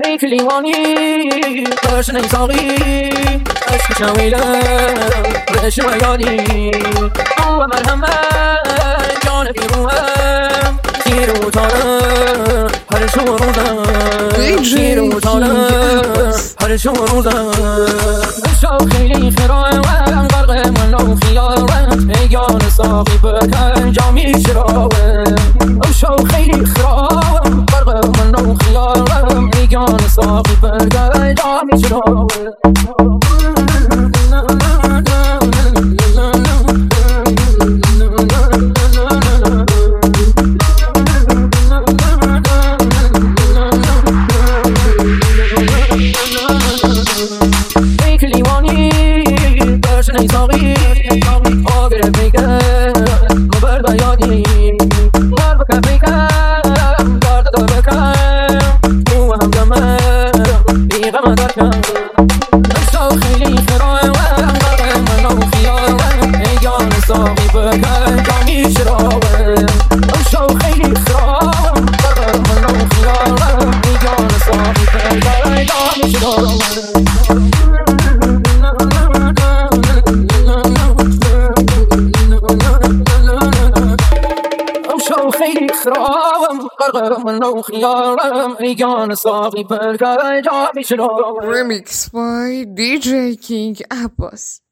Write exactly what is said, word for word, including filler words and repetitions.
ای کلیوانی تشنه ساقی عشق شویلم رشم یادی او مرحمت جان پیروهم شیر و تارم هر شو روزم شیر و تارم هر شو روزم شو خیلی خیرم غرق من و خیارم ایگان ساقی بکن جامی شرابم شو خیلی خیرم غرق من و خیارم ایگان ساقی بکن جامی شرابم ساقی آگر بیکن مبر بیانی بر بکن بیکن دارد دار بکن او هم دمم بی غم درکن اشتا خیلی خیرم غرق من و خیارم ایگان ساقی بکن جامی شرابم اشتا خیلی خیرم غرق من و خیارم ایگان ساقی بکن جامی شرابم خیلی خرابم غرق من و خیارم ایگان ساقی بکن جامی شرابم. Remix by D J King Abbas.